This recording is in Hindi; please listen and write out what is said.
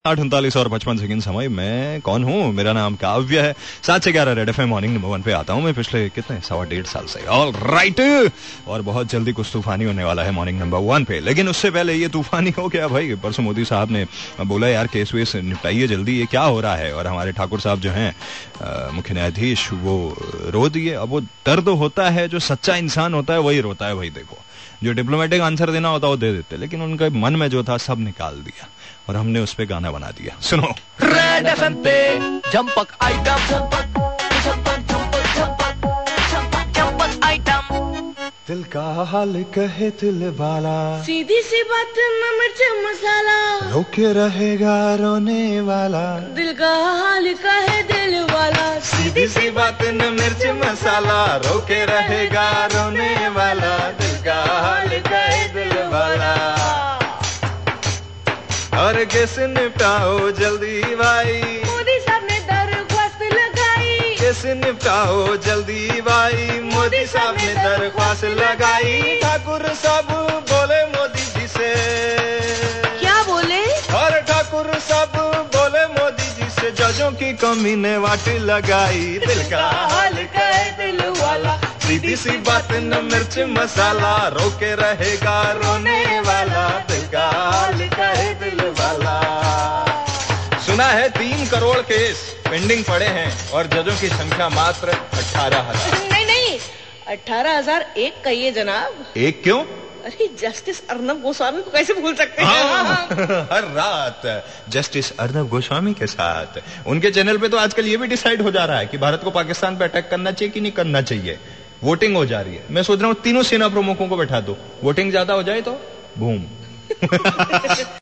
8:39 और 55 सेकंड समय। मैं कौन हूँ? मेरा नाम काव्य है। 7 से 11 रेड एफएम मॉर्निंग नंबर 1 पे आता हूँ मैं पिछले कितने 1.25 साल से। ऑल राइट, और बहुत जल्दी कुछ तूफानी होने वाला है मॉर्निंग नंबर 1 पे। लेकिन उससे पहले ये तूफानी हो गया भाई। परसों मोदी साहब ने बोला यार केस वेस निपटाइए जल्दी, ये क्या हो रहा है। और हमारे ठाकुर साहब जो हैं मुख्य न्यायाधीश, वो रो दिए। अब वो दर्द होता है, जो सच्चा इंसान होता है वही रोता है भाई। देखो, जो डिप्लोमेटिक आंसर देना होता है वो दे देते, लेकिन उनके मन में जो था सब निकाल दिया और हमने उस पे गाना बना दिया। सुनो रेड एफएम पे जंपक आइटम, जंपक आइटम। दिल का हाल कहे दिल वाला, सीधी सी बात न मिर्च मसाला, रोके रहेगा रोने वाला। दिल का हाल कहे दिल वाला, सीधी सी बात न मिर्च मसाला, रोके रहेगा रोने वाला। दिल का हाल कहे दिल वाला। और केस निपटाओ जल्दी भाई, मोदी साहब ने दरख्वास्त लगाई। केस निपटाओ जल्दी भाई, मोदी साहब ने दरख्वास्त लगाई। ठाकुर साहब बोले मोदी जी से, क्या बोले? और ठाकुर साहब बोले मोदी जी से, जजों की कमी ने वाट लगाई। दिल का हाल कहे दिल वाला, सीधी सी बात न मिर्च मसाला, रोके रहेगा रोने वाला। दिल का हाल कहे दिल वाला। सुना है 3 करोड़ केस पेंडिंग पड़े हैं और जजों की संख्या मात्र 18,000। नहीं 18,001 कहिए जनाब। एक क्यों? अरे जस्टिस अर्नब गोस्वामी को कैसे भूल सकते हैं। हर रात जस्टिस अर्नब गोस्वामी के साथ उनके चैनल पे तो आजकल ये भी डिसाइड हो जा रहा है कि भारत को पाकिस्तान पे अटैक करना चाहिए कि नहीं करना चाहिए। वोटिंग हो जा रही है। मैं सोच रहा हूँ तीनों सेना प्रमुखों को बैठा दो, वोटिंग ज्यादा हो जाए तो बूम।